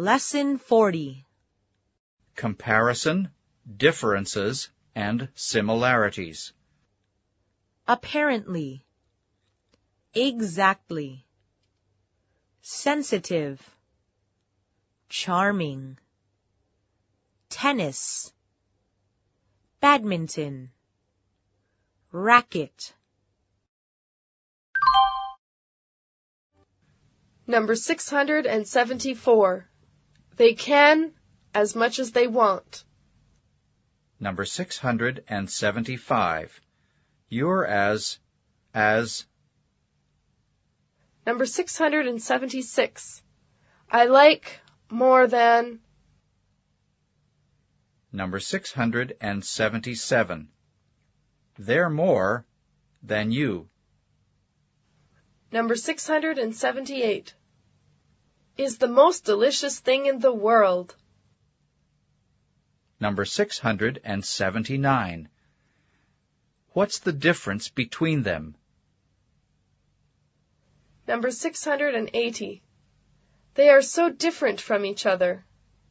Lesson 40. Comparison, differences, and similarities. Apparently. Exactly. Sensitive. Charming. Tennis. Badminton. Racket. Number 674. They can as much as they want. Number 675. You're as. Number 676. I like more than. Number 677. They're more than you. Number 678. Is the most delicious thing in the world. Number 679. What's the difference between them? Number 680. They are so different from each other.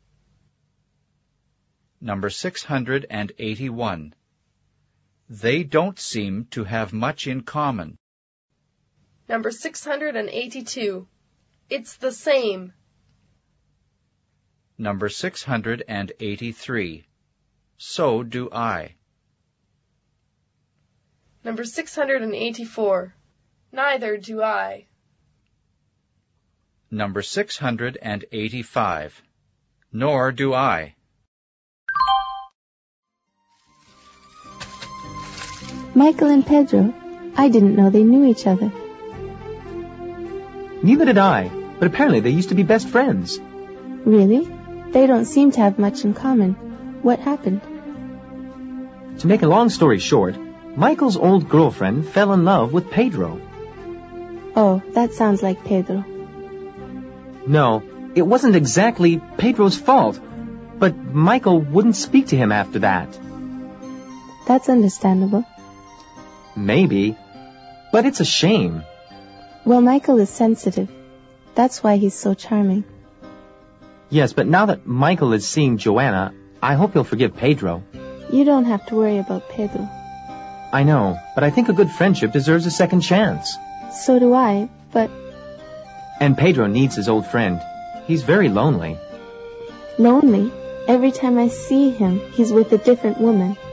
Number 681. They don't seem to have much in common. Number 682. It's the same. Number 683. So do I. Number 684. Neither do I. Number 685. Nor do I. Michael and Pedro, I didn't know they knew each other. Neither did I, but apparently they used to be best friends. Really? They don't seem to have much in common. What happened? To make a long story short, Michael's old girlfriend fell in love with Pedro. Oh, that sounds like Pedro. No, it wasn't exactly Pedro's fault, but Michael wouldn't speak to him after that. That's understandable. Maybe, but it's a shame. Well, Michael is sensitive. That's why he's so charming. Yes, but now that Michael is seeing Joanna, I hope he'll forgive Pedro. You don't have to worry about Pedro. I know, but I think a good friendship deserves a second chance. So do I, but... And Pedro needs his old friend. He's very lonely. Lonely? Every time I see him, he's with a different woman.